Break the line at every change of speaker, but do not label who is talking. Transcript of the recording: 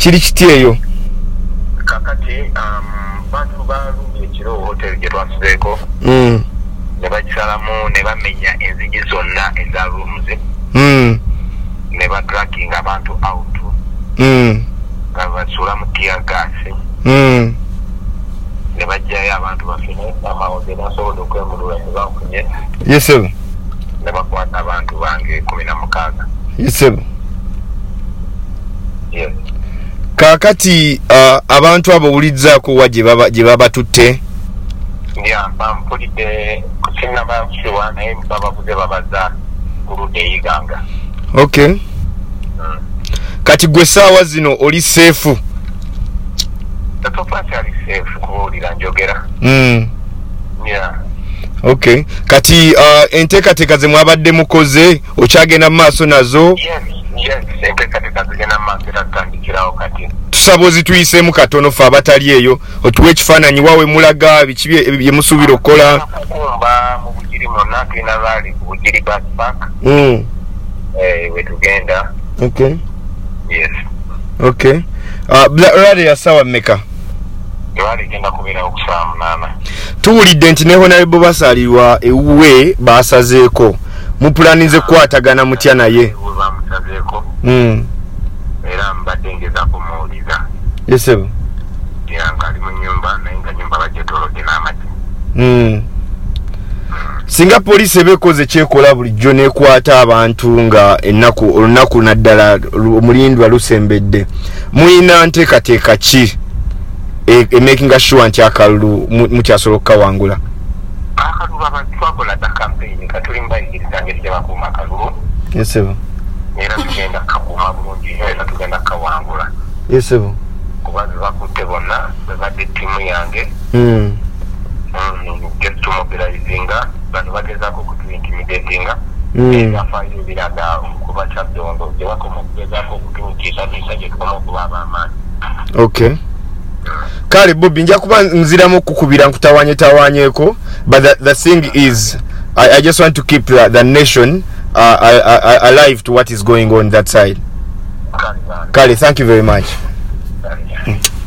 kiri kiti eyo
kakati bantu balumye ekiro hotel gye twasuzeeko ne bagisalamu ne bamenya enzigi zonna eza rooms ne badragging abantu out nga basula mu tear gas ne bajjayo abantu bafune amawode nasobola okwemulula ne bafunye
yesebo
ne bakwata abantu bange 16
yesebo
yes.
Kakati abantu abo ulizzaako wa gye babatutte
bampulidde kusinga banfuwa naye bababuze babaza kuludde eyiganga.
Okay. Kati gwe saawa zino oli seefu?
Tatofaasi ali seefu kuwulira njogera. Yeah.
Okay. Kati enteekateeka ze mwabadde mukoze okyagenda mu maaso nazo?
Yes, enteekateeka zigenda mu maaso era tutandikirawo kati.
Tusaba ozituyiseemu katono ffe abatali eyo otuwe ekifaananyi wawe mulaga biki bye musuubira okukola.
Kukumba mu Bugiri mwonna tulina laali ku Bugiri bus park. We tugenda.
Okay.
Yes.
Okay. Laali ya ssaawa mmeka?
Laali genda kubeera ku saa 8.
Tuwulidde nti ne Honorable Basalirwa ewuwe baasazeeko mupulanize kukwatagana mutya naye.
Bamusazeeko. Era mbadde ngezaako muwuliza.
Yesebo.
Nga ali mu nnyumba naye nga nnyumba bagyetoolodde n'amagi.
Singa poliisi ebeekoze kyekola bulijjo n'ekwata abantu nga olunaku naddala omulindwa lusembedde, muyina nteekateeka ki making sure nti akalulu mukyasobola okukawangula?
Akalulu abantu twakola dda campaign nga tuli mbayigiriza ngeri gye bakuuma akalulu.
Yesebo.
Era tugenda kukakuuma bulungi era tugenda kukawangula.
Yesebo.
Kuba bebakutte bonna bebadde ttiimu yange. Tumobirayizinga bano bagezaako okutuintimidatinga ebyafaayo ebiraga okuba kyabyondo gye bakoma okugezaako okutunyikisa gye tukoma okuba ab'amaanyi.
Okay. Kale Bobby nja kuba nziramu okukubira nkutawanyeeko, but the thing is I just want to keep the nation alive to what is going on that side. Kale, thank you very much.